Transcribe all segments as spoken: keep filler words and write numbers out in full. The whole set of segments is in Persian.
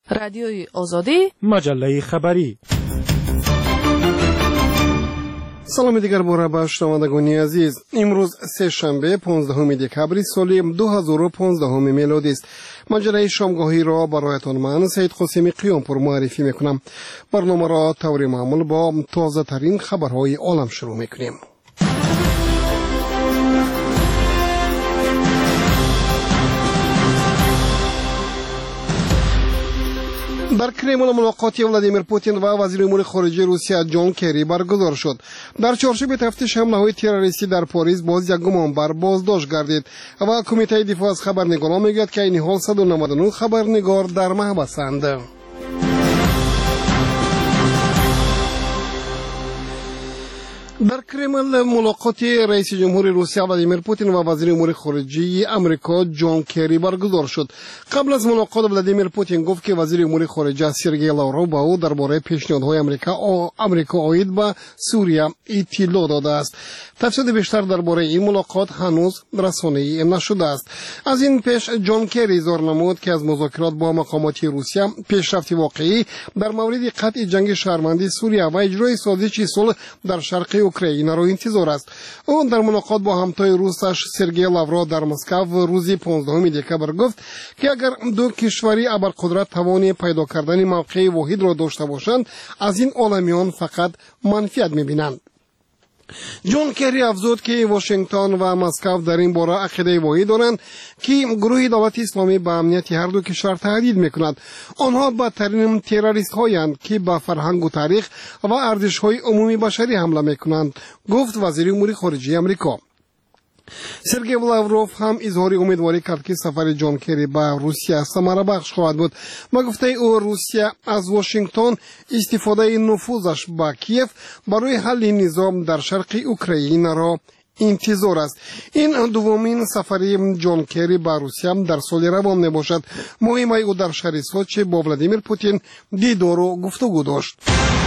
رادیوی آزادی، مجله خبری. سلام دیگر باره به شنوندگان عزیز. امروز سه شنبه پانزدهم دکبر سال دو هزار و پانزده میلادی است. مجله شامگاهی را برایتان من سید قاسمی قیامپور معرفی میکنم. برنامه را طور معمول با تازه ترین خبرهای عالم شروع میکنیم. در کرملین ملاقات ولادیمیر پوتین و وزیر امور خارجه روسیه جان کری برگزار شد. در چارچوب تفتیش حمله‌های تروریستی در پاریس باز یک گمانبر بازداشت گردید و کمیته دفاع از خبرنگاران میگوید که این حال صد و نود و نه خبرنگار در محبسند. در کرملین ملاقات رئیس جمهور روسیه ولادیمیر پوتین و وزیر امور خارجه امریکا جان کری برگزار شد. قبل از ملاقات ولادیمیر پوتین گفت که وزیر امور خارجه سرگئی لاوروف به او درباره پیشنهادهای امریکا امریکا عاید به سوریه اطلاع داده است. تفصیل بیشتر درباره این ملاقات هنوز رسانه‌ای نشده است. از این پیش جان کری اظهار نمود که از مذاکرات با مقامات روسیه پیشرفت واقعی در مورد قطع جنگ شهروندی سوریه و اجرای سازش صلح در شرق اوکراین را انتظار است. او در ملاقات با همتای روسش سرگئی لاوروف در مسکو روز پانزدهم دکبر گفت که اگر دو کشوری ابرقدرت توان پیدا کردن موقع واحد را داشته باشند از این عالمیان فقط منفعت می‌بینند. جان کری افزود که واشنگتن و مسکو در این باره عقیده واحد دارند که گروه دولت اسلامی به امنیت هر دو کشور تهدید میکند. آنها بدترین تروریست هایند که به فرهنگ و تاریخ و ارزش های عمومی بشری حمله میکنند، گفت وزیر امور خارجه امریکا. سرگئی لاوروف هم اظهار امیدواری کرد که سفر جان کری به روسیه ثمره بخش خواهد بود. با گفته او روسیه از واشنگتن استفاده نفوذش به کیف برای حل نظام در شرق اوکراین را انتظار است. این دومین سفر جان کری به روسیه در سال روان می باشد. مهمه او در شهر سوچی با ولادیمیر پوتین دیدار و گفتگو داشت.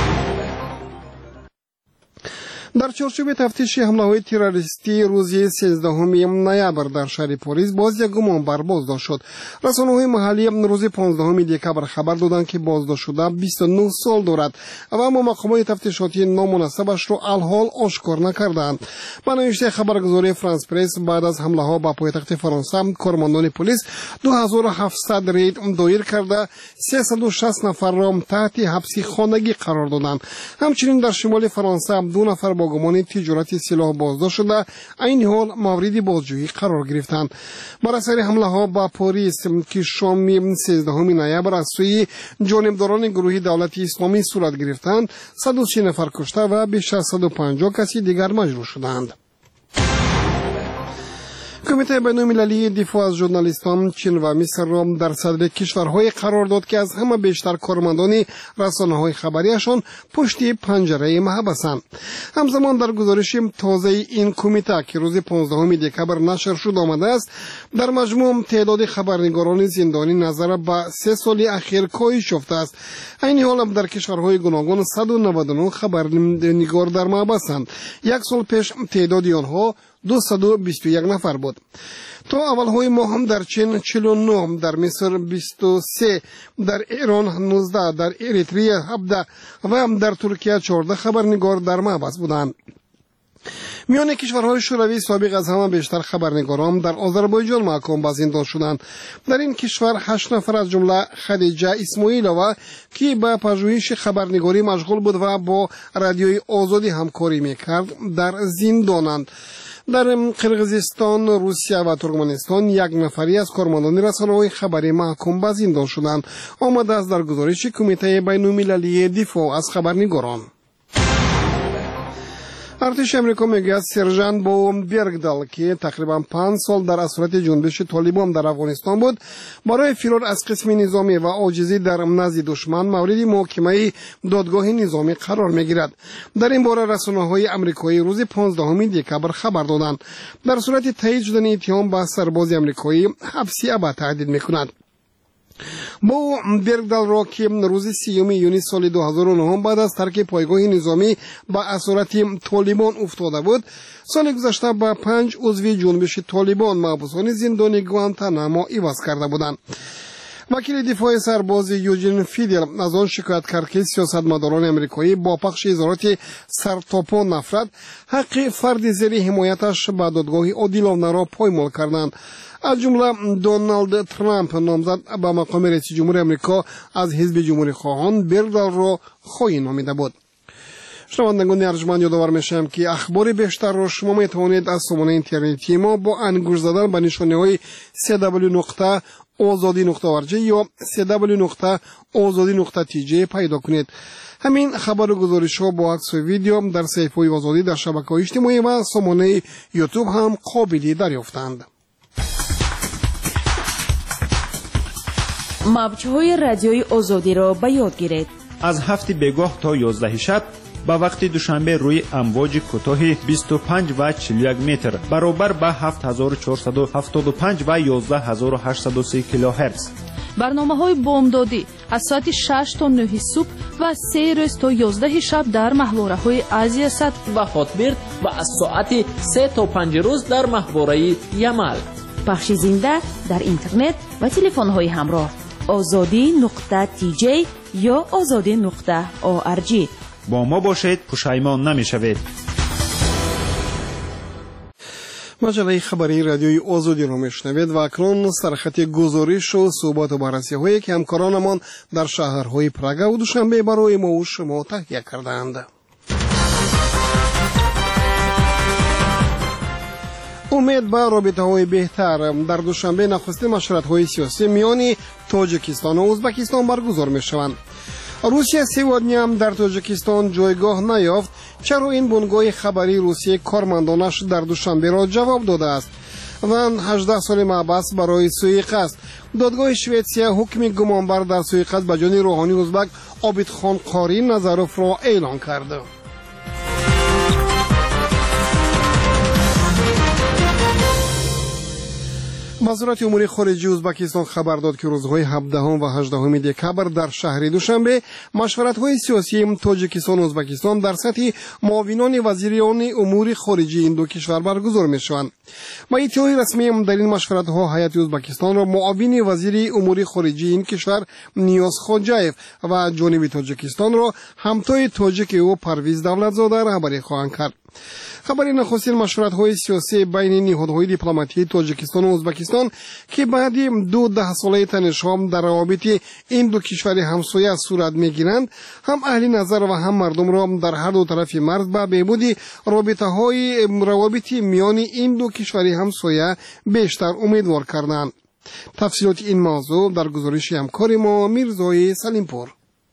در چارچوب تفتیش حمله‌های تروریستی روز سیزدهم نوامبر در شهر پاریس باز یک گمانبر بازداشت شد. رسانه‌های محلی روز پانزدهم دکبر خبر دادند که بازداشت شده بیست و نه سال دارد و اما مقامات تفتیشاتی نامناسبش را الحال آشکار نکردند. با نوشته خبرگزاری فرانس پرس بعد از حمله‌ها به پایتخت فرانسه کارمندان پلیس دو هزار و هفتصد رید دایر کرده سیصد و شصت نفر را تحت حبس خانگی قرار دادند. همچنین در شمال فرانسه دو نفر با گمان تجارت سلاح بازداشت شده این حال مورد بازجویی قرار گرفتند. بر اثر حمله ها با پاریس که شام سیزدهم نوامبر از سوی جانبداران گروه دولت اسلامی صورت گرفتند صد و سی نفر کشته و بیش از صد و پنجاه کسی دیگر مجروح شدند. کمیته بین‌المللی دفاع از ژورنالیستان چین و مصر را در صدر کشورهای قرار داد که از همه بیشتر کارمندان رسانه‌های خبریشان پشت پنجره محبسند. همزمان در گزارش تازه این کمیته که روز پانزدهم دکبر نشر شد آمده است در مجموع تعداد خبرنگاران زندانی نظر به سه سال اخیر کاهش یافته است. این حال در کشورهای گوناگون صد و نود و نه خبرنگار در محبسند. یک سال پیش تعداد آنها دویست و بیست و یک نفر بود. تا اولهای ماه هم در چین چهل و نه، در مصر بیست و سه، در ایران نوزده، در اریتریه هفده و هم در ترکیه چهارده خبرنگار در محبس بودند. میان کشورهای شوروی سابق از همه بیشتر خبرنگاران در آذربایجان محکوم به زندان شدند. در این کشور هشت نفر از جمله خدیجه اسماعیلووا که به پژوهش خبرنگاری مشغول بود و با رادیوی آزادی همکاری میکرد در زندانند. در قرقیزستان، روسیه و ترکمنستان یک نفری از کارمندان رسانه‌های خبری محکوم به زندان شدند. آمده است در گزارش کمیته بین‌المللی دفاع از خبرنگاران. ارتش امریکا میگوید سرژانت بو برگدال که تقریبا پنج سال در اثرات جنبش طالبان در افغانستان بود برای فرار از قسم نظامی و عاجزی در نزد دشمن مورد محاکمه دادگاه نظامی قرار میگیرد. در این باره رسانه‌های آمریکایی روز پانزدهم دکبر خبر دادند. در صورت تایید شدن اتهام به سرباز آمریکایی حبس ابد تهدید میکند. با برگدال را که روز سیوم یونیو سال دو هزار و نه بعد از ترک پایگاه نظامی با اسارت طالبان افتاده بود، سال گذشته با پنج عضو جنبش طالبان محبوسان زندان گوانتانامو عوض کرده بودند. وکیل دفاع سرباز یوجین فیدل از آن شکایت کرد که سیاستمداران امریکایی با پخش اظهارات سرتاپا نفرت حق فرد زیر حمایتش به دادگاه عادلانه را پایمال کردند. از جمله دونالد ترامپ نامزد به مقام رئیس جمهور امریکا از حزب جمهوری خواهان بردل را خواهی نامیده بود. شنوندگان ارجمند یادآور میشم که اخبار بیشتر را شما میتوانید از سامانه اینترنتی ما با انگوش زدن به نشانه های سی دبلیو نقطه آزادی نقطه او ار جی یا سی دبلیو نقطه آزادی نقطه تی جی پیدا کنید. همین خبر و گزارش ها با عکس و ویدیو در صفحه های آزادی در شبکه‌های اجتماعی و سامانه یوتیوب هم قابل دریافتند. موج‌های رادیوی آزادی را به یاد گیرید. از هفت بگاه تا یازده شب با وقت دوشنبه روی امواج کوتاه بیست و پنج و چهل و یک متر برابر به هفت هزار و چهارصد و هفتاد و پنج و یازده هزار و هشتصد و سه کیلوهرتز. برنامه‌های بامدادی از ساعت شش تا نه صبح و سه روز تا یازده شب در محوره‌های آسیا صد و هاتبرد و از ساعت سه تا پنج روز در محوره یمل. پخش زنده در اینترنت و تلفن‌های همراه آزادی نقطه تی جی یا آزادی نقطه او ار جی. با ما باشید، پشیمان نمی‌شوید. مجله خبری رادیوی آزادی را میشنوید و اکنون سرخط گزارش و صحبت و بررسی هایی که همکارانمان در شهرهای پراگ و دوشنبه برای ما و شما تهیه کردند. امید به رابطه های بهتر. در دوشنبه نخستین مشورت های سیاسی میان تاجیکستان و ازبکستان برگزار می شوند. روسیه سوادنی هم در تاجیکستان جایگاه نیافت. چرا این بنگاه خبری روسیه کارمندانش در دوشنبه را جواب داده است و هجده سال محبس برای سوء-قصد. دادگاه شویتسیا حکم گمانبر در سوء-قصد به جان روحانی ازبک عابدخان قاری نظروف را اعلان کرده. وزارت امور خارجه ازبکستان خبر داد که روزهای هفدهم و هجدهم دکبر در شهر دوشنبه مشورت‌های سیاسی تاجیکستان و ازبکستان در سطح معاونان وزیران امور خارجه این دو کشور برگزار می‌شوند. با اطلاع رسمی در این مشورت‌ها هیئت ازبکستان را معاون وزیر امور خارجه این کشور نیاز خوجایف و جانب تاجیکستان را همتای تاجیک او پرویز دولتزاده رهبری خواهند کرد. خبری نخستین مشورت‌های سیاسی بین نهادهای دیپلماتیک تاجیکستان و ازبکستان که بعد دو ده ساله تنش‌ها در روابط این دو کشور همسایه صورت می‌گیرند هم اهل نظر و هم مردم را در هر دو طرف مرز به بهبود رابطه‌های روابط میان این دو کشور همسایه بیشتر امیدوار کردند. تفصیلات این موضوع در گزارش همکار ما میرزای سلیمپور.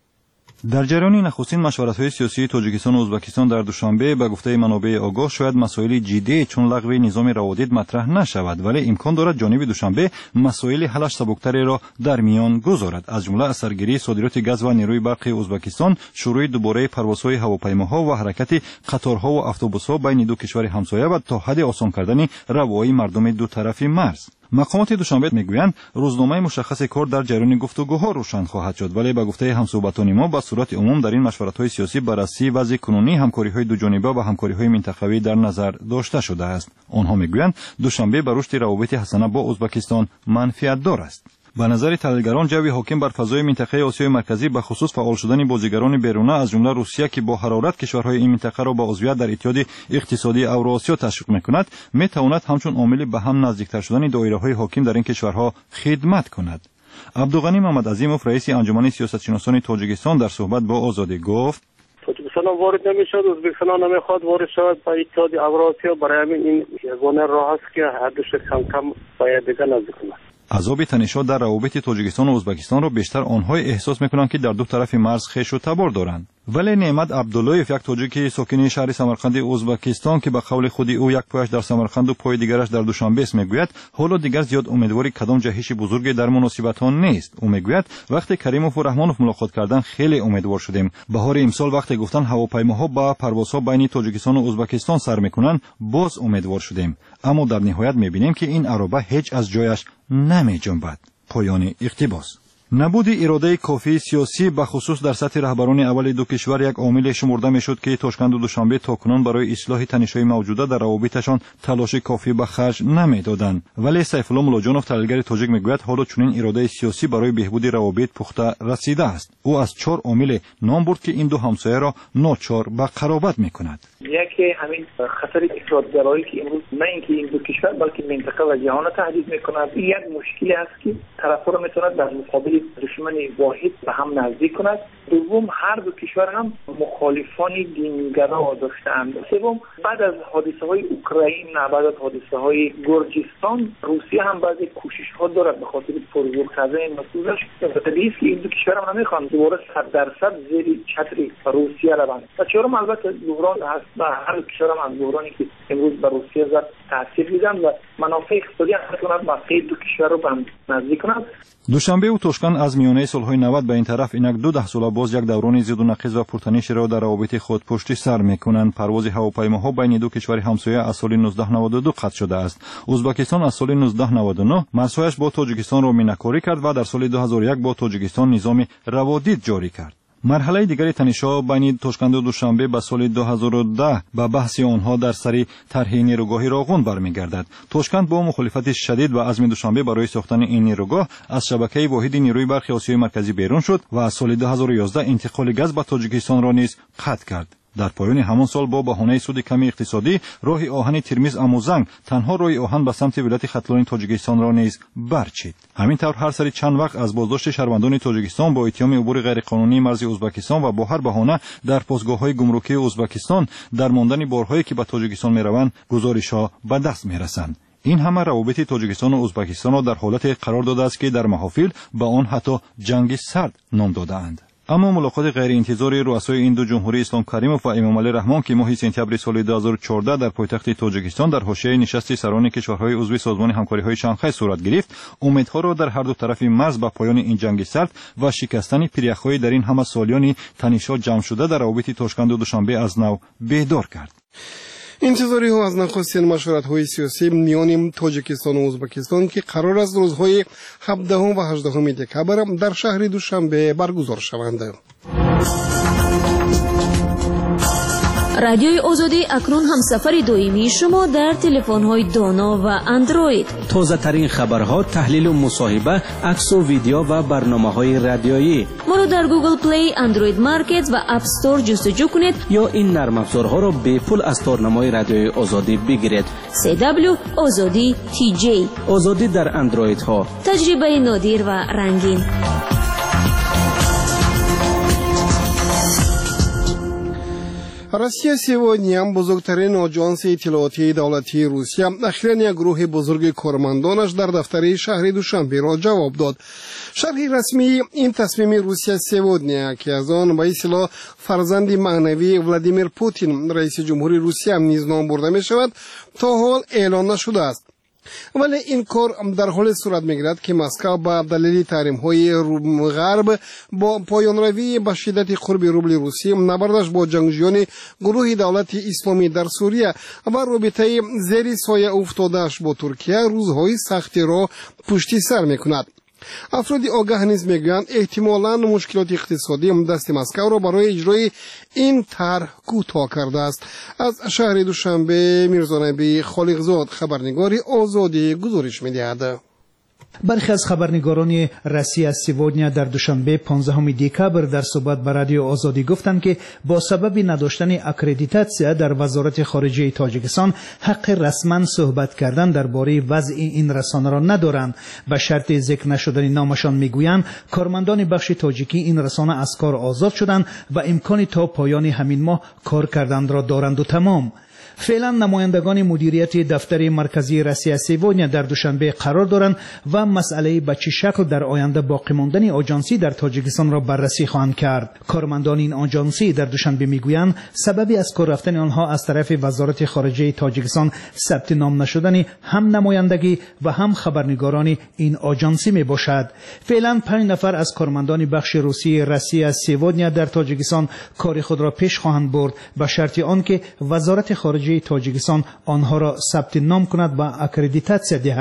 در جریان نخستین مشورت‌های سیاسی تاجیکستان و ازبکستان در دوشنبه به گفته منابع آگاه شاید مسائل جدی چون لغو نظام روادید مطرح نشود، ولی امکان دارد جانب دوشنبه مسائل حلش سبکتری را در میان گذارد. از جمله از سرگیری صادرات گاز و نیروی برق ازبکستان، شروع دوباره پروازهای هواپیماها و حرکت قطارها و اتوبوس‌ها بین دو کشور همسایه و تا حد آسان کردن روایی مردم دو طرف مرز. مقامات دوشنبه میگویند روزنامه مشخص کار در جریان گفتگوها روشن خواهد شد، ولی به گفته همصحبتان ما به صورت عموم در این مشورت‌های سیاسی بررسی وضع کنونی همکاری‌های دو جانبه و همکاری‌های منطقوی در نظر داشته شده است. آنها میگویند دوشنبه به رشد روابط حسنه با ازبکستان منفعت دارد است. به نظر تحلیلگران جوی حاکم بر فضای منطقه آسیای مرکزی به خصوص فعال شدن بازیگران بیرونه از جمله روسیه که با حرارت کشورهای این منطقه را به عضویت در اتحاد اقتصادی اوراسیا تشویق می‌کند، می‌تواند همچون عامل به هم نزدیکتر شدن دایره‌های حاکم در این کشورها خدمت کند. عبدالغنی محمد عظیموف رئیس انجمن سیاستشناسان تاجیکستان در صحبت با آزادی گفت: تاجیکستان وارد نمی‌شود، ازبکستان نمی‌خواد وارد شود به اتحاد اوراسیا. برای همین این یگانه راه است که هر دو کم کم باید دیگر نزدیک کنند. عذاب تنش‌ها در روابط تاجیکستان و ازبکستان را بیشتر آنها احساس می‌کنند که در دو طرف مرز خویش و تبار دارند. ولی نعمت عبداللهیف، یک تاجیک ساکن شهر سمرقند ازبکستان که به قول خود او یک پایش در سمرقند و پای دیگرش در دوشنبه است، میگوید حالا دیگر زیاد امیدواری کدام جهش بزرگی در مناسبت‌ها نیست. او میگوید وقتی کریموف و رحمانوف ملاقات کردند خیلی امیدوار شدیم. بهار امسال وقتی گفتن هواپیماها با پروازها بین تاجیکستان و ازبکستان سر می‌کنند باز امیدوار شدیم، اما در نهایت می‌بینیم که این عربه هیچ از جایش نمی‌جنبد. پایان اقتباس. نبود اراده کافی سیاسی به خصوص در سطح رهبران اول دو کشور یک عامل شمرده میشد که تاشکند و دوشنبه تاکنون برای اصلاح تنش‌های موجوده در روابطشان تلاش کافی به خرج نمیدادند. ولی سیف الله ملاجانوف تحلیلگر تاجیک میگوید حالا چنین اراده سیاسی برای بهبود روابط پخته رسیده است. او از چهار عامل نام برد که این دو همسایه را ناچار به قرابت میکند. یکی همین خطر افراطگرایی که امروز نه اینکه این دو کشور بلکه منطقه و جهان را تهدید میکند. این یک مشکلی است که طرف‌ها را میتواند در مقابل دشمن واحد به هم نزدیک کند. دوم، هر دو کشور هم مخالفان دینگرا داشتند. سوم، بعد از حادثه های اوکراین، بعد از حادثه های گرجستان، روسیه هم بعضی کوشش ها دارد به خاطر پرزور کردن مسئولش. طبیعی است که این دو کشور هم نمیخوان دوباره صد درصد زیر چتر روسیه روند. و چهارم البته بحران هست و هر دو کشور هم از بحرانی که امروز به روسیه زد تاثیر دیدن و منافع اقتصادی هم میتواند مسئله دو کشور رو به هم نزدیک کند. دوشنبه و تاشکند از میانه صلح‌های نود به این طرف اینک دو ده ساله باز یک دوران زید و نقیض و پرتنش را در روابط خود پشت سر میکنند. پرواز هواپیماها بین دو کشور همسایه از سال نوزده نود و دو قطع شده است. ازبکستان از سال نوزده نود و نه مرزهایش با تاجیکستان را مینه‌کاری کرد و در سال دو هزار و یک با تاجیکستان نظام روادید جاری کرد. مرحله دیگری تنش‌ها بین تاشکند و دوشنبه به سال دو هزار و ده به بحث آنها در سر طرح نیروگاه راغون برمیگردد. تاشکند با مخالفت شدید و عزم دوشنبه برای ساختن این نیروگاه از شبکه واحد نیروی برخی آسیای مرکزی بیرون شد و از سال دو هزار و یازده انتقال گاز به تاجیکستان را نیز قطع کرد. در پایان همان سال با بهانه سود کمی اقتصادی راه آهن ترمیز اموزنگ تنها راه آهن به سمت ولایت ختلان تاجیکستان را نیز برچید. همینطور هر سری چند وقت از بازداشت شهروندان تاجیکستان با اتهام عبور غیرقانونی مرز ازبکستان و با هر بهانه در پاسگاه‌های گمرکی ازبکستان در ماندن بارهایی که به تاجیکستان میروند گزارش‌ها به دست میرسند. این همه روابط تاجیکستان و ازبکستان را در حالت قرار داده است که در محافل به آن حتی جنگ سرد نام داده‌اند. اما ملاقات غیر انتظاری رؤسای این دو جمهوری اسلام کریموف و امام علی رحمان که ماه سپتامبر سال دو هزار و چهارده در پایتخت تاجیکستان در حاشیه نشست سران کشورهای عضو سازمان همکاری‌های شانگهای صورت گرفت، امیدها را در هر دو طرف مرز به پایان این جنگ سرد و شکستن پیره‌های در این همه سالیان تنش‌ها جمع شده در روابط تاشکند و دوشنبه از نو بیدار کرد. انتظاری ها از نخستین مشورت های سیاسی میان تاجیکستان و ازبکستان که قرار است روزهای هفدهم و هجدهم دکامبر در شهر دوشنبه برگزار شوند. رادیوی آزادی اکنون همسفر دائمی شما در تلفن‌های دانا و اندروید. تازه ترین خبرها، تحلیل و مصاحبه، عکس و ویدیو و برنامه‌های رادیویی. ما رو در گوگل پلی، اندروید مارکت و اپ استور جستجو کنید یا این نرم افزارها را به پول از تارنمای رادیوی آزادی بگیرید. سی دبلیو آزادی تی جی. آزادی در اندروید ها. تجربه نادر و رنگین. Россия сегодня бузургтарин аҷонсии иттилоотии давлатии Русия ахиран як гурӯҳи бузурги кормандонаш дар дафтари шаҳри Душанберо ҷавоб дод. Шарҳи расмии ин тасмими Русия сегодня ки аз он ба истлоҳ фарзанди маънавии Владимир Путин раиси ҷумҳури Русия низ ном бурда мешавад, то ҳол эълон нашудааст. ولی این کار در حال صورت میگیرد که مسکو با دلیل تحریم‌های غرب با پایان‌روی به شدت قرب روبل روسی، نبردش با جنگجویان گروه دولت اسلامی در سوریه و رابطه زیر سایه افتاده‌اش با ترکیه روزهای سختی را پشت سر میکند. افراد آگاه نیز میگویند احتمالاً مشکلات اقتصادی دست مسکو را برای اجرای این طرح کوتاه کرده است. از شهر دوشنبه میرزانبی خالقزاد خبرنگار آزادی گزارش میدهد. برخی از خبرنگاران روسیه سیوودنیا در دوشنبه پانزدهم دکامبر در صحبت با رادیو آزادی گفتند که با سبب نداشتن اکریدیتاسیا در وزارت خارجه تاجیکستان حق رسما صحبت کردن درباره وضع این رسانه را ندارند. به شرط ذکر نشدن نامشان میگویند کارمندان بخش تاجیکی این رسانه از کار آزاد شدند و امکان تا پایان همین ماه کار کردن را دارند و تمام. فعلا نمایندگان مدیریت دفتر مرکزی روسیه سیوودنیا در دوشنبه قرار دارند و مسئله به چه شکل در آینده باقی ماندن آژانسی در تاجیکستان را بررسی خواهند کرد. کارمندان این آژانسی در دوشنبه میگویند سببی از کار رفتن آنها از طرف وزارت خارجه تاجیکستان ثبت نام نشدن هم نمایندگی و هم خبرنگاران این آژانسی می باشد. فعلا پنج نفر از کارمندان بخش روسی روسیه سیوودنیا در تاجیکستان کار خود را پیش خواهند برد به شرط آنکه وزارت خارجه تاجیکستان آنها را ثبت نام کند و اکریدیتاسیا دهد.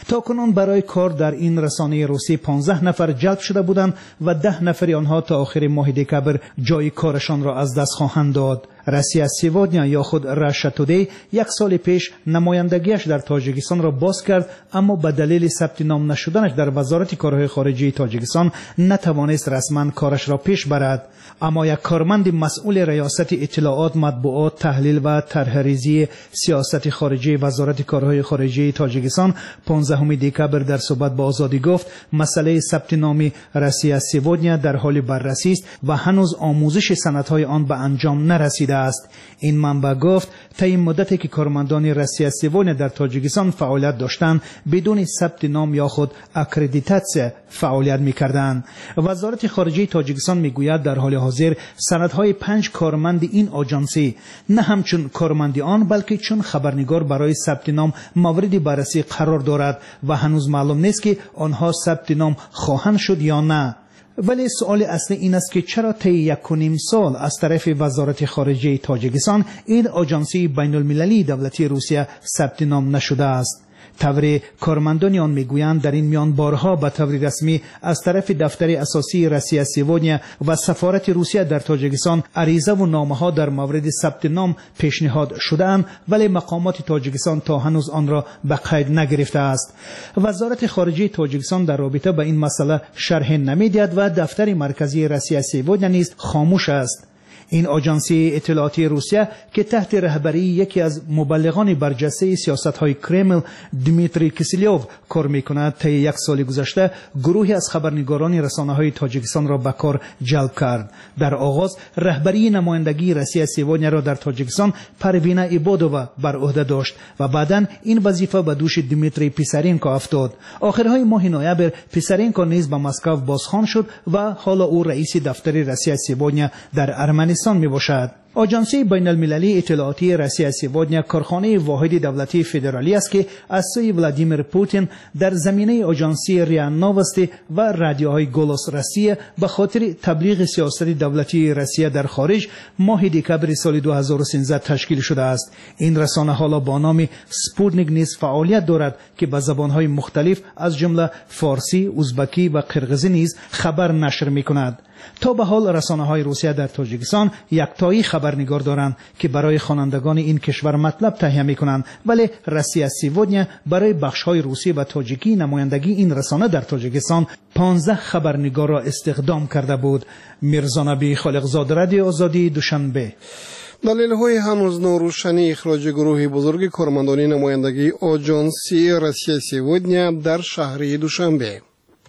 تاکنون برای کار در این رسانه روسی پانزده نفر جلب شده بودند و ده نفر آنها تا آخر ماه دکبر جای کارشان را از دست خواهند داد. رسیا سیودنیا یا خود راشا تودی یک سال پیش نمایندگیش در تاجیکستان را باز کرد، اما به دلیل ثبت نام نشدنش در وزارت کارهای خارجه تاجیکستان نتوانست رسما کارش را پیش برد. اما یک کارمند مسئول ریاست اطلاعات، مطبوعات، تحلیل و طرح‌ریزی سیاست خارجه وزارت کارهای خارجه تاجیکستان پانزدهم دکبر در صحبت با آزادی گفت مسئله ثبت نام رسیا سیودنیا در حال بررسی است و هنوز آموزش سندهای آن به انجام نرسیده است. این منبع گفت تا این مدتی که کارمندان رسیا سیودنیا در تاجیکستان فعالیت داشتند بدون ثبت نام یا خود اکریدیتاسیون فعالیت می‌کردند. وزارت خارجه تاجیکستان میگوید در حال حاضر سندهای پنج کارمند این آژانسی نه همچون کارمندی آن بلکه چون خبرنگار برای ثبت نام مورد بررسی قرار دارد و هنوز معلوم نیست که آنها ثبت نام خواهند شد یا نه. ولی سوال اصلی این است که چرا طی یک و نیم سال از طرف وزارت خارجه تاجیکستان این آژانسی بین المللی دولتی روسیه ثبت نام نشده است. طور کارمندان آن میگویند در این میان بارها به طور رسمی از طرف دفتر اساسی رسیا سیودنیا و سفارت روسیه در تاجیکستان عریضه و نامه‌ها در مورد ثبت نام پیشنهاد شده‌اند، ولی مقامات تاجیکستان تا هنوز آن را به قید نگرفته است. وزارت خارجه تاجیکستان در رابطه با این مسئله شرح نمی‌دهد و دفتر مرکزی رسیا سیودنیا نیز خاموش است. این آژانسی اطلاعاتی روسیه که تحت رهبری یکی از مبلغان برجسته سیاست‌های کرمل دمیتری کیسلیوف کار می‌کند، طی یک سال گذشته گروهی از خبرنگاران رسانه‌های تاجیکستان را به کار جلب کرد. در آغاز رهبری نمایندگی رسیا سیودنیا را در تاجیکستان پروینه ایبادووا بر عهده داشت و بعداً این وظیفه به دوش دمیتری پیسارینکو افتاد. آخرهای ماه نوامبر پیسارینکو نیز به مسکو بازخوان شد و حالا او رئیس دفتر رسیا سیودنیا در ارمنستان می باشد. آژانسی بین المللی اطلاعاتی رسیا سیودنیا کارخانه واحد دولتی فدرالی است که از سوی ولادیمیر پوتین در زمینه آژانسی ریا نووستی و رادیوهای گولوس روسیه به خاطر تبلیغ سیاست دولتی روسیه در خارج ماه دکبر سال دو هزار و سیزده تشکیل شده است. این رسانه حالا با نام سپوتنیک نیز فعالیت دارد که به زبانهای مختلف از جمله فارسی، ازبکی و قرغیزی نیز خبر نشر می‌کند. تا به حال رسانه‌های روسیه در تاجیکستان یکتایی خبرنگار دارند که برای خوانندگان این کشور مطلب تهیه می‌کنند، ولی رسیا سیودنیا برای بخش‌های روسی و تاجیکی نمایندگی این رسانه در تاجیکستان پانزده خبرنگار را استخدام کرده بود. میرزا نبی خالقزاد، رادیو آزادی، دوشنبه. دلیل‌های هنوز ناروشنی اخراج گروهی بزرگ کارمندان نمایندگی آژانسی رسیا سیودنیا در شهر دوشنبه.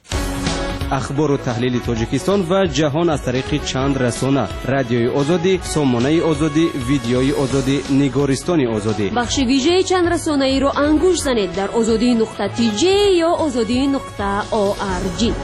اخبار و تحلیل تاجیکستان و جهان از طریق چند رسانه: رادیوی آزادی، سامانه آزادی، ویدیوی آزادی، نگارستان آزادی. بخش ویژه چند رسانه ای را انگوش زنید در آزادی نقطه تی جی یا آزادی نقطه او آر جی.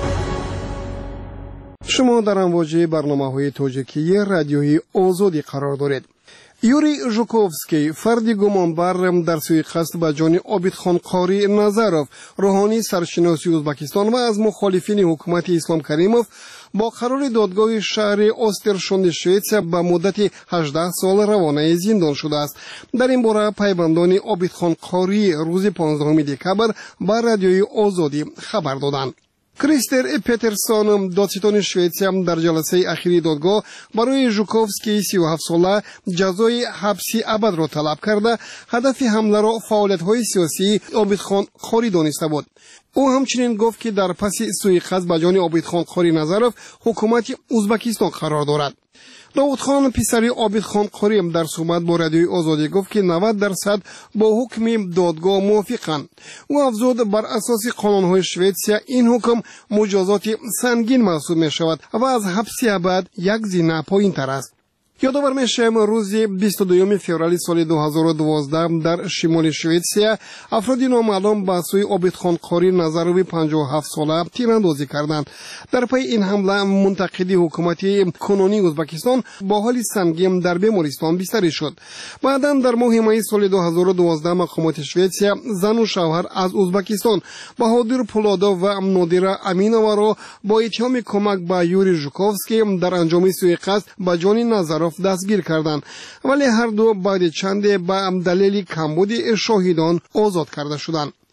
شما در امواج برنامه‌های تاجیکی رادیوی آزادی قرار دارید. یوری ژوکوفسکی، فردی گمانبر در سوی قصد به جان عابدخان قاری نظروف، روحانی سرشناس ازبکستان و از مخالفین حکومت اسلام کریموف، با قرار دادگاه شهر اوسترشوند شویتسیا به مدت هجده سال روانه زندان شده است. در این باره پیوندان عابدخان قاری روز پانزدهم دکبر به رادیوی آزادی خبر دادند. کریستر پترسون، دادستان شویتسیا، در جلسه اخیری دادگاه برای ژوکوفسکی سی و هفت ساله جزای حبسی ابد را طلب کرده هدف حمله را فعالیت‌های سیاسی عابدخان قاری دانسته بود. او همچنین گفت که در پس سوءقصد به جان عابدخان قاری نظروف حکومت ازبکستان قرار دارد. داود خان پسری عابدخان قاری در صحبت با رادیوی آزادی گفت که نود درصد با حکم دادگاه موافقند. او افزود بر اساس قانون‌های شویتسیا این حکم مجازات سنگین محسوب می شود و از حبس ابد یک زینه پایین‌تر است. یادآور میشم روز بیست و دوم فوریه سال دو هزار و دوازده در شمال شویتسیا افرادی نامعلوم به سوی عابدخان قاری نظروی پنجاه و هفت ساله تیراندازی کردند. در پی این حمله منتقدی حکومتی کنونی ازبکستان با حال سنگین در بیمارستان بستری شد. بعدا در ماه می سال دو هزار و دوازده مقامات شویتسیا زن و شوهر از ازبکستان بهادر پولادوف و نادیرا امینووا را با اتهام کمک به یوری ژوکوفسکی در انجام سوءقصد به جان نظروف دستگیر کردند، ولی هر دو بعد چند به دلیل کمبود شاهدان آزاد کرده شدند.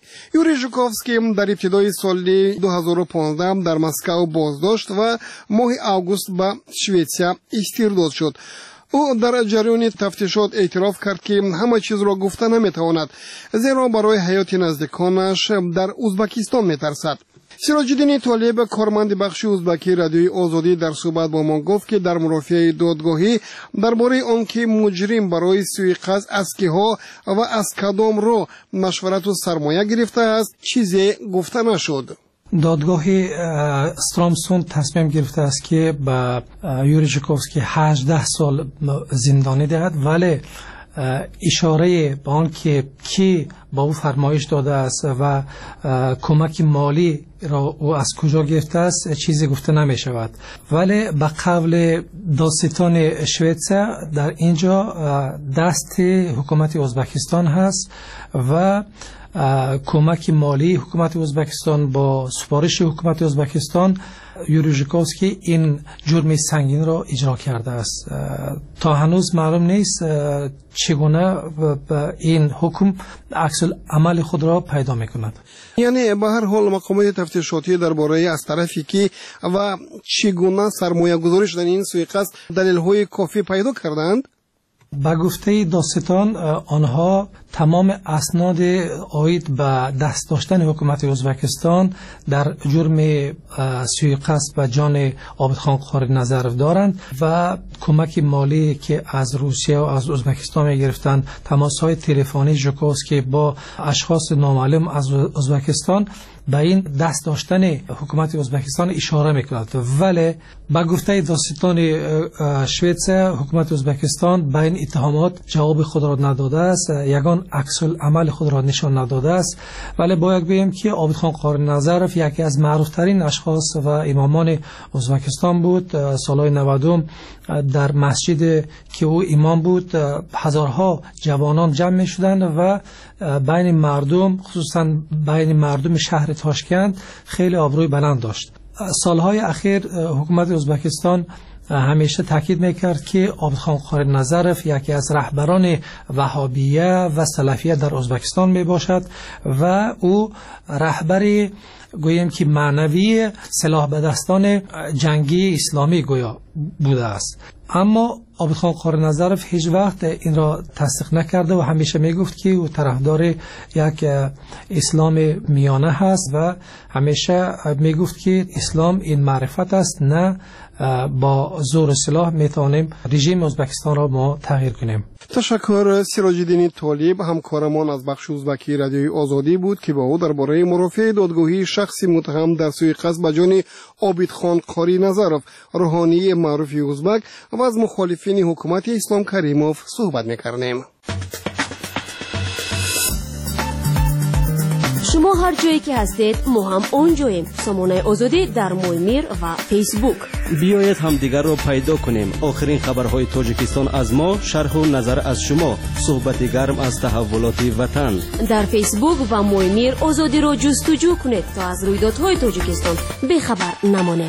یوری ژوکوفسکی در ابتدای سال دو هزار و پانزده در مسکو بازداشت و ماه آگوست به شویتسیا استرداد شد. او در جریان تفتیشات اعتراف کرد که همه چیز را گفته نمیتواند، زیرا برای حیات نزدیکانش در ازبکستان میترسد. سراج الدین طالب، کارمند بخش ازبکی رادیوی آزادی، در صحبت با ما گفت که در مرافعه دادگاهی درباره آنکه مجرم برای سوءقصد از کیها و از کدام رو مشورت و سرمایه گرفته است چیزی گفته نشد. دادگاه استرامسون تصمیم گرفته است که به یوری ژوکوفسکی هجده سال زندانی دهد، ولی اشاره به آن که کی با او فرمایش داده است و کمک مالی را او از کجا گرفته است چیزی گفته نمی شود. ولی به قول دادستان شویتسیا در اینجا دست حکومت ازبکستان هست و کمک مالی حکومت ازبکستان با سفارش حکومت ازبکستان یوری ژوکوفسکی این جرم سنگین را اجرا کرده است. تا هنوز معلوم نیست چگونه این حکم عکس عمل خود را پیدا میکند. یعنی به هر حال مقامات تفتیشاتی درباره از طرفی که و چگونه سرمایه گذاری شدن این سوءقصد دلیل های کافی پیدا کردند. با گفته دادستان آنها تمام اسناد عاید به دست داشتن حکومت ازبکستان در جرم سوءقصد به جان عابدخان قاری نظرف دارند و کمک مالی که از روسیه و از ازبکستان می گرفتند، تماس‌های تلفنی ژوکوفسکی با اشخاص نامعلوم از ازبکستان به این دست داشتن حکومت ازبکستان اشاره میکند. ولی با گفته دادستان شویتسیا حکومت ازبکستان به این اتهامات جواب خود را نداده است، یگان عکس العمل خود را نشان نداده است. ولی باید بگویم که عابدخان قاری نظرف یکی از معروفترین اشخاص و امامان ازبکستان بود. سالهای نود در مسجد که او امام بود هزارها جوانان جمع می شدند و بین مردم، خصوصا بین مردم شهر تاشکند، خیلی آبروی بلند داشت. سالهای اخیر حکومت ازبکستان همیشه تاکید میکرد که عابدخان قاری نظرف یکی از رهبران وهابیه و سلفیه در ازبکستان می باشد و او رهبری گوییم که معنوی سلاح به دستان جنگی اسلامی گویا بوده است. اما عابدخان قاری نظرف هیچ وقت این را تصدیق نکرده و همیشه میگفت که او طرفدار یک اسلام میانه هست و همیشه میگفت که اسلام این معرفت است، نه با زور سلاح میتونیم رژیم ازبکستان را ما تغییر کنیم. تشکر. سراج الدین طالب، همکارمان از بخش ازبکی رادیوی آزادی بود که با او درباره مرافعه دادگاهی شخص متهم در سوءقصد به جان عابدخان قاری نظرف، روحانی معروف ازبک و از مخالفین حکومت اسلام کریموف صحبت می‌کردیم. شما هر جایی که هستید ما هم اونجاییم. سامانه آزادی در مویمیر و فیسبوک. بیایید همدیگر را پیدا کنیم. آخرین خبرهای تاجیکستان از ما، شرح و نظر از شما، صحبت گرم از تحولات وطن. در فیسبوک و مویمیر آزادی را جستجو کنید تا از رویدادهای تاجیکستان بی‌خبر نمانید.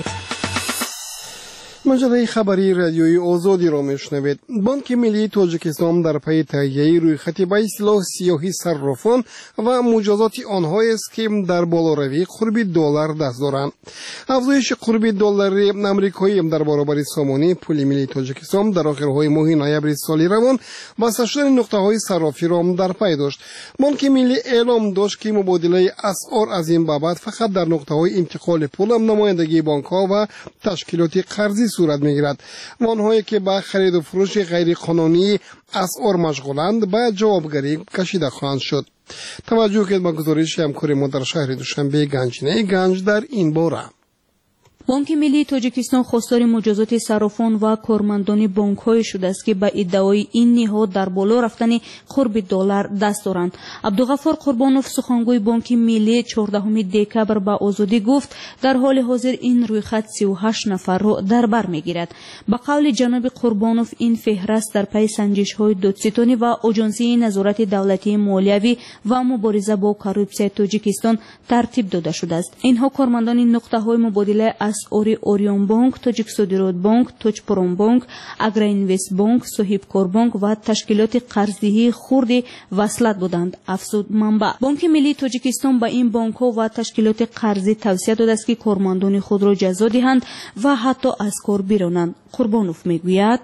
مجله خبری رادیوی آزادی را میشنوید. بانک ملی تاجیکستان در پی تهیه رویخطی به اصطلاح سیاهی صرافان و مجازات آنها است که در بالاروی قرب دلار دست دارند. افزایش قرب دلار آمریکایی در برابر سامانه پول ملی تاجیکستان در آخرهای ماه نوامبر سال روان بسته شدن نقطه‌های صرافی را در پی داشت. بانک ملی اعلام داشت که مبادله اسعار از این بابت فقط در نقطه‌های انتقال پول نمایندگی بانک‌ها و تشکیلات قرضی صورت میگیرد و آنهایی که با خرید و فروش غیر قانونی اسعار مشغولند به جوابگری کشیده خواهند شد. توجه کنید به گزارش همکار ما در شهر دوشنبه گنجینه گنج در این باره. بانک ملی تاجیکستان خواستار مجازات صرافان و کارمندان بانک‌های شده است که به ادعای این نهاد در بالا رفتن قرب دلار دست دارند. عبدالغفار قربانوف، سخنگوی بانک ملی، چهاردهم دکبر به آزادی گفت در حال حاضر این رویخط سی و هشت نفر را در بر میگیرد. به قول جناب قربانوف این فهرست در پی سنجش‌های دادستانی و آژانسی نظارت دولتی مالیوی و مبارزه با کروپسیون تاجیکستان ترتیب داده شده است. اینها کارمندان نقطه‌های مبادله از асъори Орион банк, Тоҷиксодирот банк, Тоҷпуром банк, Агроинвест банк, Соҳибкор банк ва ташкилоти қарздиҳии хурди васлат буданд, афзуд манбаъ. Бонки миллии Тоҷикистон ба ин банкҳо ва ташкилоти қарзӣ тавсия додааст ки кормандони худро ҷазо диҳанд ва ҳатто аз кор биронанд. Қурбонов мегӯяд: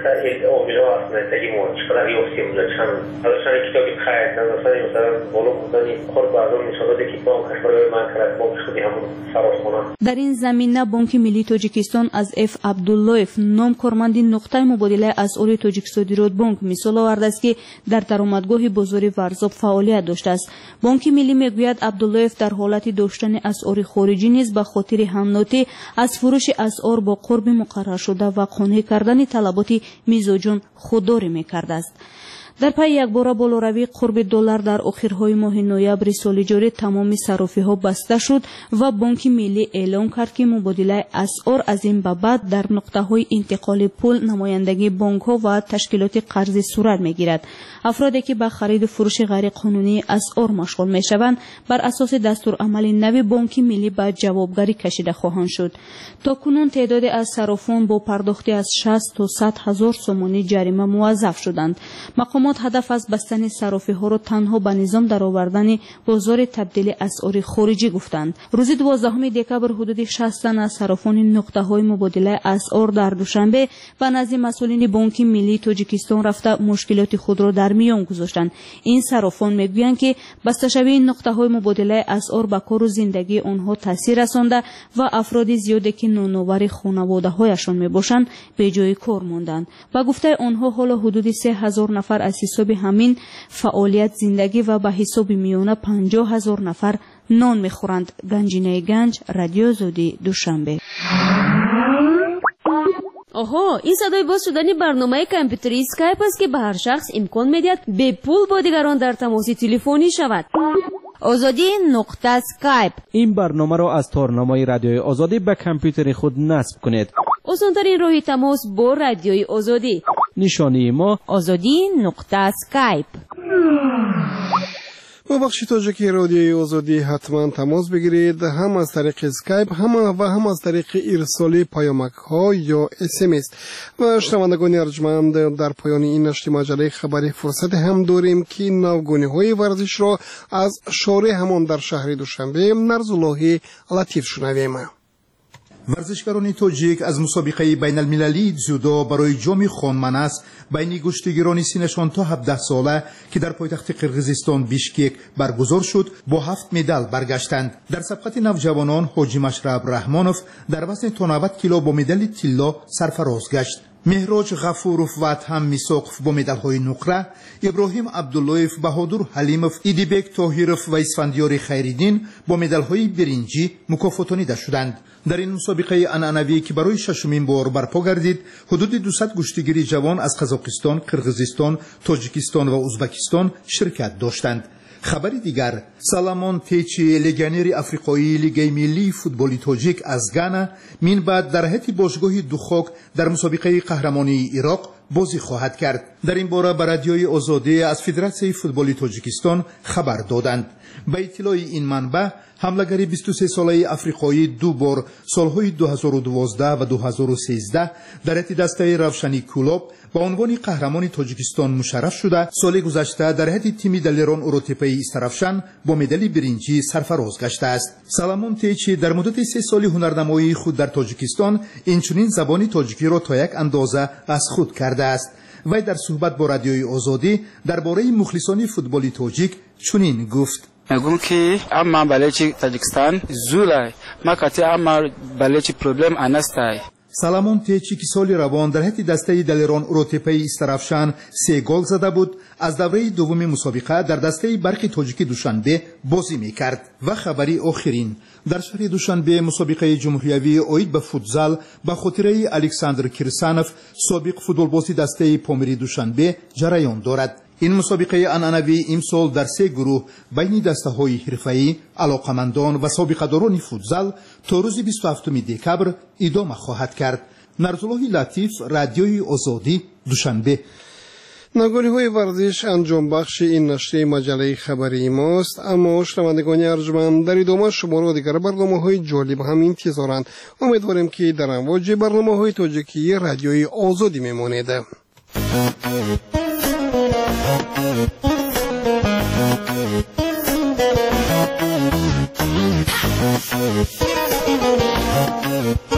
дар ин замина Бонки миллии Тоҷикистон аз Ф Абдуллоев, ном корманди нуқтаи мубодилаи асъори Тоҷиксодирот банк, мисол овардааст ки дар даромадгоҳи бозори Варзоб фаъолият доштааст. Бонки миллӣ мегӯяд Абдуллоев дар ҳолати доштани асъори хориҷӣ низ ба хотири ҳамнотӣ аз фурӯши асъор бо қурби муқарраршуда ва қонеъ кардани талаботи мизоҷон худдорӣ мекардааст. дар пайи якбора болоравии қурби доллар дар охирҳои моҳи ноябри соли ҷорӣ тамоми сарофиҳо баста шуд ва Бонки миллӣ эълон кард ки мубодилаи асъор аз ин ба баъд дар нуқтаҳои интиқоли пул намояндагии бонкҳо ва ташкилоти қарзӣ сурат мегирад. афроде ки ба хариду фурӯши ғайриқонунии асъор машғул мешаванд, бар асоси дастурамали нави Бонки миллӣ ба ҷавобгарӣ кашида хоҳанд шуд. то кунун теъдоде аз сарофон бо пардохти аз шаст то сад ҳазор сомонӣ ҷарима муваззаф шуданд. мақомот ҳадаф аз бастани сарофиҳоро танҳо ба низом даровардани бозори табдили асъори хориҷӣ гуфтанд. рӯзи дувоздаҳуми декабр ҳудуди шаст тан аз сарофони нуқтаҳои мубодилаи асъор дар Душанбе ба назди масъулини Бонки миллии Тоҷикистон рафта мушкилоти худро дар миён гузоштанд. ин сарофон мегӯянд ки басташавии нуқтаҳои мубодилаи асъор ба кору зиндагии онҳо таъсир расонда ва афроди зиёде ки ноновари хонаводаҳояшон мебошанд беҷои кор монданд. ба гуфтаи онҳо ҳоло ҳудуди се ҳазор нафар аз ҳисоби ҳамин фаъолият зиндагӣ ва ба ҳисоби миёна панҷоҳ ҳазор нафар нон мехӯранд. Ганҷинаи Ганҷ, Радио Озодӣ, Душанбе. оҳо, ин садои боз шудани барномаи компютери скайп аст ки ба ҳар шахс имкон медиҳад бепул бо дигарон дар тамоси телефонӣ шавад. озодӣ нуқта скайп. ин барномаро аз торнамои радиои озодӣ ба компютери худ насб кунед. осонтарин роҳи тамос бо радиои озодӣ. нишонии мо озодӣ нуқта скайп. با بخش تاجیکی رادیوی آزادی حتما تماس بگیرید، هم از طریق اسکایپ هم و هم از طریق ارسال پیامک ها یا اس ام اس. و شنوندگان ارجمند، در پایان این نشر مجله خبری فرصت هم داریم که نوگانی های ورزش را از شارع همان در شهر دوشنبه نرزالله لطیف شنویم. ورزشکاران تاجیک از مسابقه بین المللی дзюдо برای جام خانمنس بین گشتگیران سنشان تا هفده ساله که در پایتخت قرقیزستان بیشکک برگزار شد با هفت مدال برگشتند. در سبقت نوجوانان حاجی مشرب رحمانوف در وزن تا نود کیلو با مدال طلا سرفراز گشت. مهراج غفورов و ادهم میساقov با مدال‌های نقره، ابراهیم عبداللهیف، بهادر حلیمov، ایدیبک طاهرov و اسفندیار خیریدین با مدال‌های برنجی مکافاتانیده شدند. در این مسابقه عنعنوی که برای ششمین بار برپا گردید، حدود دویست گشتگیر جوان از قزاقستان، قرقیزستان، تاجیکستان و ازبکستان شرکت داشتند. خبری دیگر، سالامون تیچی لگانری افریقایی لیگ ملی فوتبال تاجیک از گانا من بعد در هیئت باشگاه دوخاک در مسابقه قهرمانی عراق بازی خواهد کرد. در این باره به رادیوی آزادی از فدراسیون فوتبال تاجیکستان خبر دادند. به اطلاع این منبع، حمله‌گر بیست و سه ساله افریقایی دو بار سالهای دو هزار و دوازده و دو هزار و سیزده در هیئت دسته روشنی کلوب با عنوان قهرمان تاجیکستان مشرف شده، سال گذشته در هیئت تیم دلیران اروتپی استرافشان با مدال برنجی سرفراز گشته است. سالامون تیچی در مدت سه سال هنرنمایی خود در تاجیکستان اینچنین زبان تاجیکی را تا یک اندازه از خود کرده است. وی در صحبت با رادیوی آزادی درباره مخلصان فوتبال تاجیک چنین گفت: میگم که اما بلچی تاجیکستان زولای ما کتی اما بلچی پروبلم انستای. سالامون تیچی که سال روان در هیئت دسته دلیران اروتپی استرافشان سه گل زده بود، از دوره دوم مسابقه در دسته برق تاجیکی دوشنبه بازی میکرد. و خبری آخرین، در شهر دوشنبه مسابقه جمهوریوی اوید به فوتزال با خاطره الکساندر کیرسانوف سابق فوتبالباز دسته پامیری دوشنبه جریان دارد. این مسابقه عنعنوی امسال در سه گروه بین دسته‌های حرفه‌ای، علاقمندان و سابقه‌داران فوتزال تا روز بیست و هفتم دکبر ادامه خواهد کرد. نرزالله لطیف، رادیوی آزادی، دوشنبه. نگاری های ورزش انجام بخش این نشریه مجله خبری ماست، اما شنوندگان ارجمند در ادامه شماره دیگر برنامه های جالب هم انتظارند. امیدواریم که در امواج برنامه های تاجیکی رادیوی آزادی میمانید. Thank you.